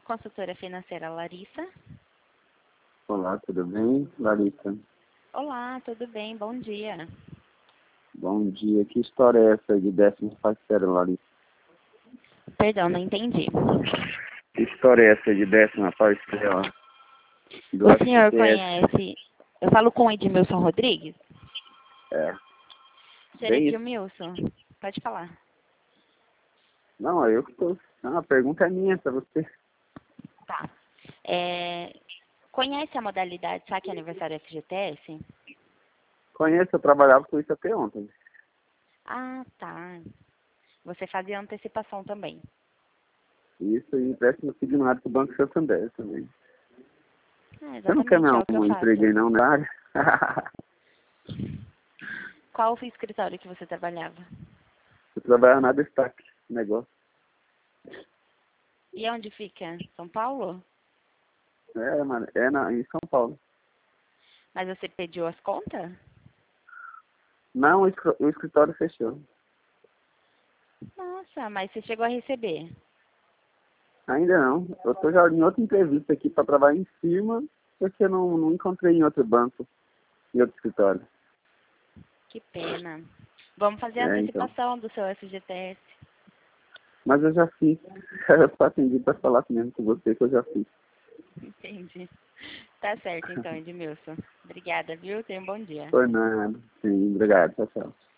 consultora financeira Larissa. Olá, tudo bem, Larissa? Olá, tudo bem? Bom dia. Bom dia. Que história é essa de 14ª, Larissa? Perdão, não entendi. Que história é essa de 14ª? O senhor conhece... Eu falo com o Edmilson Rodrigues? É. Senhor Edmilson, pode falar. Não, eu que tô... Não, a pergunta é minha para você. Tá. Conhece a modalidade Saque Aniversário FGTS? Conheço, eu trabalhava com isso até ontem. Ah, tá. Você fazia antecipação também. Isso e empréstimo signado para o Banco Santander também. Você não quer Exatamente, é o que eu um emprego aí faço. não na área? Qual foi o escritório que você trabalhava? Eu trabalho na Destaque, negócio. E onde fica? São Paulo? É, mano, em São Paulo. Mas você pediu as contas? Não, o escritório fechou. Nossa, mas você chegou a receber. Ainda não. Eu estou já em outra entrevista aqui para trabalhar em cima, porque não encontrei em outro banco, em outro escritório. Que pena. Vamos fazer a Então. antecipação do seu FGTS. Mas eu já fiz. Eu só atendi para falar mesmo com você que eu já fiz. Entendi. Tá certo então, Edmilson. Obrigada, viu? Tenha um bom dia. Foi nada. Sim, obrigado. Tchau, tchau.